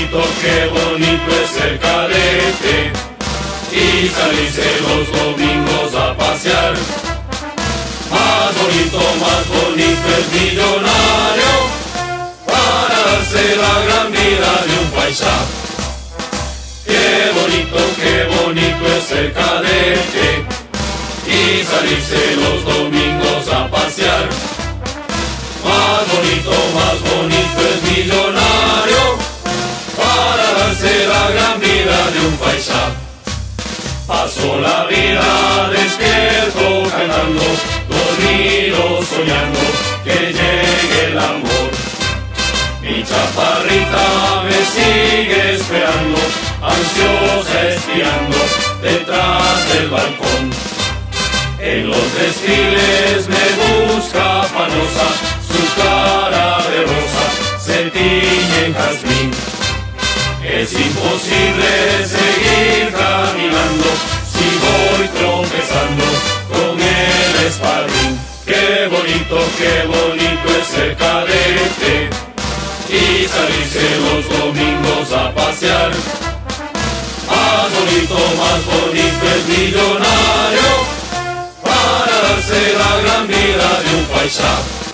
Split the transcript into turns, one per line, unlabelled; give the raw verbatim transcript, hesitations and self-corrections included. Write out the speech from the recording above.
bonito, qué bonito es ser cadete y salirse los domingos a pasear. Más bonito, más bonito es millonario para darse la gran vida de un paisa. Qué bonito, qué bonito es ser cadete y salirse los domingos a pasear. Más bonito, más bonito es millonario para darse la gran vida de un paisa. Paso la vida despierto cantando, dormido soñando que llegue el amor. Mi chaparrita me sigue esperando, ansiosa espiando detrás del balcón. En los desfiles me busca afanosa, su cara de rosa se tiñe en jazmín. Es imposible seguir caminando si voy tropezando con el espaldín. Qué bonito, qué bonito es ser cadete y salirse los domingos a pasear. Más bonito, más bonito es millonario para darse la gran vida de un paisa.